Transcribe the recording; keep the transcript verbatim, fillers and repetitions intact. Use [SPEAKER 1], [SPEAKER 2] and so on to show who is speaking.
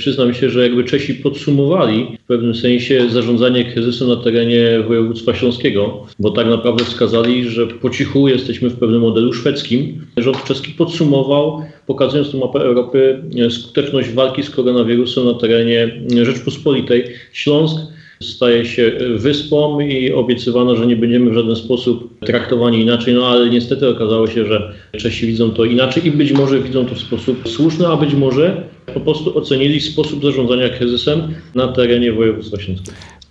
[SPEAKER 1] przyznam się, że jakby Czesi podsumowali w pewnym sensie zarządzanie kryzysem na terenie województwa śląskiego, bo tak naprawdę wskazali, że po cichu jesteśmy w pewnym modelu szwedzkim. Rząd czeski podsumował, pokazując tę mapę Europy, skuteczność walki z koronawirusem na terenie Rzeczpospolitej. Śląsk staje się wyspą i obiecywano, że nie będziemy w żaden sposób traktowani inaczej, no ale niestety okazało się, że Czesi widzą to inaczej i być może widzą to w sposób słuszny, a być może po prostu ocenili sposób zarządzania kryzysem na terenie województwa śląskiego.